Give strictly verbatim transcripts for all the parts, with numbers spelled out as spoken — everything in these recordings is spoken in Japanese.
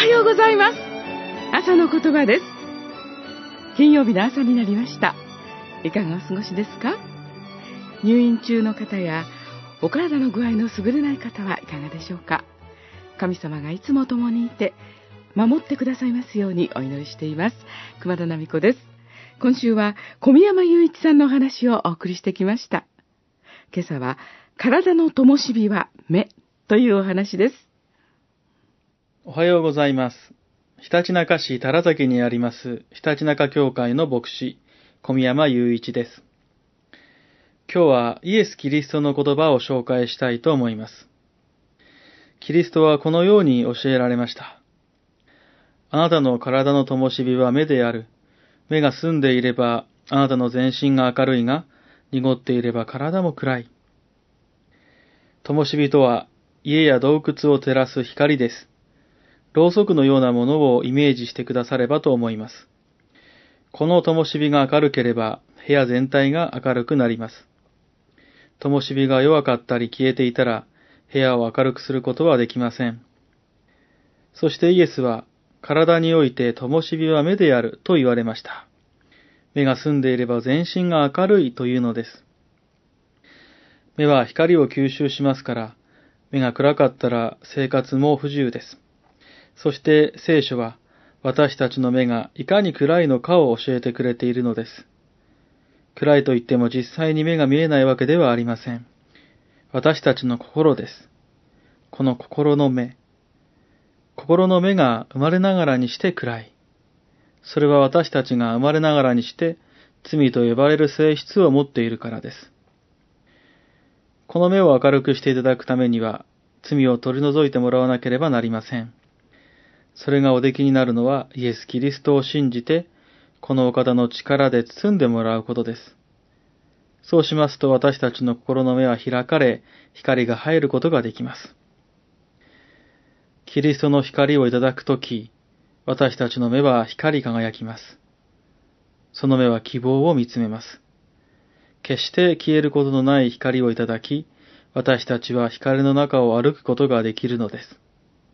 はようございます。朝の言葉です。金曜日の朝になりました。いかがお過ごしですか？入院中の方やお体の具合の優れない方はいかがでしょうか？神様がいつも共にいて守ってくださいますようにお祈りしています。熊田奈美子です。今週は小宮山雄一さんのお話をお送りしてきました。今朝は体の灯火は目というお話です。 おはようございます。ひたちなか市多良崎にありますひたちなか教会の牧師小宮山雄一です。今日はイエス・キリストの言葉を紹介したいと思います。キリストはこのように教えられました。あなたの体の灯火は目である。目が澄んでいればあなたの全身が明るいが、濁っていれば体も暗い。灯火とは家や洞窟を照らす光です。ろうそくのようなものをイメージしてくださればと思います。この灯火が明るければ部屋全体が明るくなります。灯火が弱かったり消えていたら部屋を明るくすることはできません。そしてイエスは体において灯火は目であると言われました。目が澄んでいれば全身が明るいというのです。目は光を吸収しますから、目が暗かったら生活も不自由です。そして聖書は私たちの目がいかに暗いのかを教えてくれているのです。暗いといっても実際に目が見えないわけではありません。私たちの心です。この心の目。心の目が生まれながらにして暗い。それは私たちが生まれながらにして罪と呼ばれる性質を持っているからです。この目を明るくしていただくためには罪を取り除いてもらわなければなりません。それがおできになるのはイエス・キリストを信じて、このお方の力で包んでもらうことです。そうしますと私たちの心の目は開かれ、光が入ることができます。キリストの光をいただくとき、私たちの目は光り輝きます。その目は希望を見つめます。決して消えることのない光をいただき、私たちは光の中を歩くことができるのです。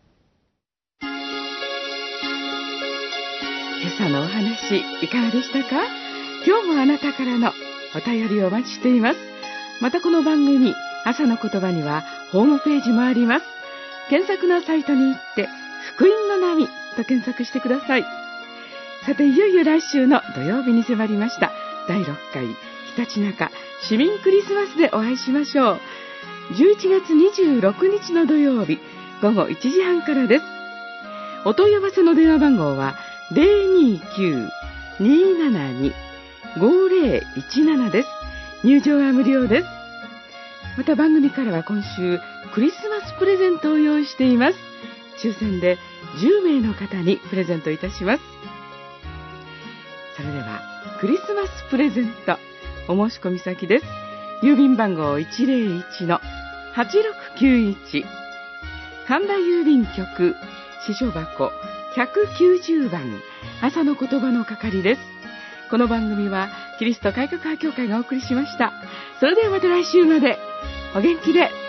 今朝のお話いかがでしたか？今日もあなたからのお便りをお待ちしています。またこの番組朝の言葉にはホームページもあります。検索のサイトに行って福音の波と検索してください。さていよいよ来週の土曜日に迫りましただいろっかいひたちなか市民クリスマスでお会いしましょう。じゅういちがつにじゅうろくにちの土曜日ごごいちじはんからです。お問い合わせの電話番号はゼロにきゅう にーななに ごゼロいちなな です。入場は無料です。また番組からは今週クリスマスプレゼントを用意しています。抽選でじゅうめいの方にプレゼントいたします。それではクリスマスプレゼントお申し込み先です。郵便番号 いちゼロいち のはちろくきゅういち 神田郵便局支所箱ひゃくきゅうじゅうばん朝の言葉の係です。この番組はキリスト改革派協会がお送りしました。それではまた来週までお元気で。